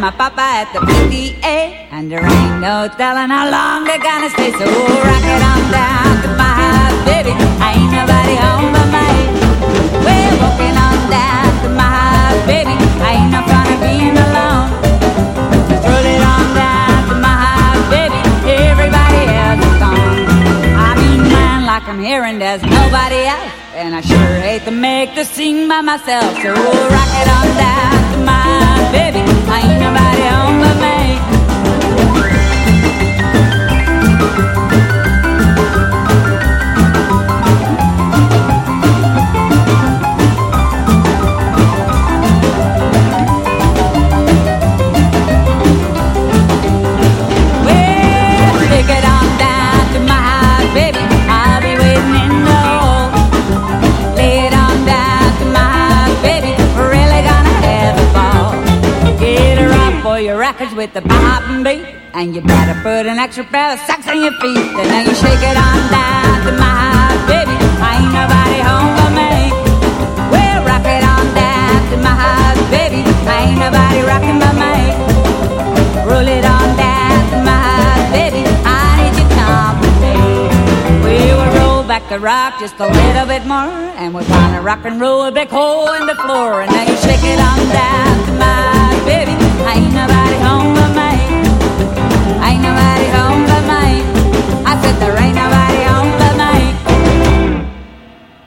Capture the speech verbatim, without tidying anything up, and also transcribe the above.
my papa at the P T A, and there ain't no telling how long they're gonna stay. So rock it on down to my house, baby. Ain't nobody home but me. We're walking on down to my house, baby. Ain't no fun of being alone. Just roll it on down to my house, baby. Everybody else is gone. I mean, man, like I'm hearing there's nobody else, and I sure hate to make the scene by myself. So rock it on down to my house, baby. Ain't nobody home but me. With the poppin' beat, and you better put an extra pair of socks on your feet, and then you shake it on down to my house, baby. Ain't nobody home but me. Well, rock it on down to my house, baby. Ain't nobody rockin' but me. Roll it on down to my house, baby. I need your company. We will roll back the rock just a little bit more, and we're gonna rock and roll a big hole in the floor, and then you shake it on down to my house, baby. Ain't nobody home but me. Ain't nobody